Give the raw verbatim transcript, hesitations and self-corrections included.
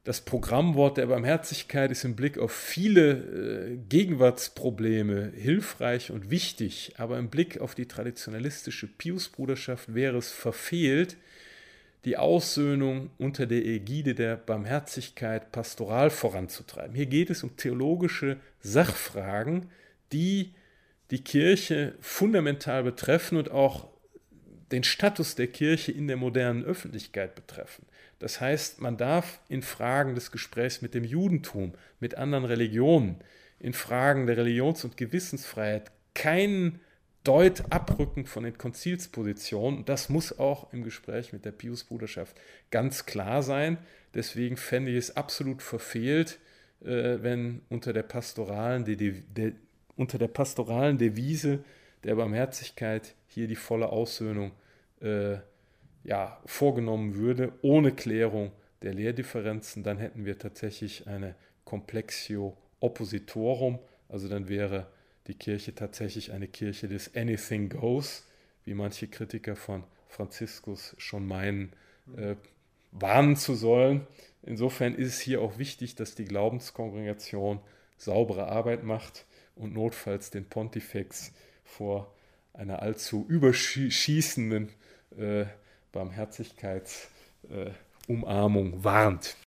Das Programmwort der Barmherzigkeit ist im Blick auf viele äh, Gegenwartsprobleme hilfreich und wichtig, aber im Blick auf die traditionalistische Piusbruderschaft wäre es verfehlt, die Aussöhnung unter der Ägide der Barmherzigkeit pastoral voranzutreiben. Hier geht es um theologische Sachfragen, die die Kirche fundamental betreffen und auch den Status der Kirche in der modernen Öffentlichkeit betreffen. Das heißt, man darf in Fragen des Gesprächs mit dem Judentum, mit anderen Religionen, in Fragen der Religions- und Gewissensfreiheit keinen Deut abrücken von den Konzilspositionen. Das muss auch im Gespräch mit der Piusbruderschaft ganz klar sein. Deswegen fände ich es absolut verfehlt, äh, wenn unter der pastoralen, de, de, de, unter der pastoralen Devise der Barmherzigkeit hier die volle Aussöhnung äh, ja, vorgenommen würde, ohne Klärung der Lehrdifferenzen. Dann hätten wir tatsächlich eine Complexio Oppositorum, also dann wäre die Kirche tatsächlich eine Kirche des Anything Goes, wie manche Kritiker von Franziskus schon meinen, äh, warnen zu sollen. Insofern ist es hier auch wichtig, dass die Glaubenskongregation saubere Arbeit macht und notfalls den Pontifex vor einer allzu überschießenden äh, Barmherzigkeitsumarmung äh, warnt.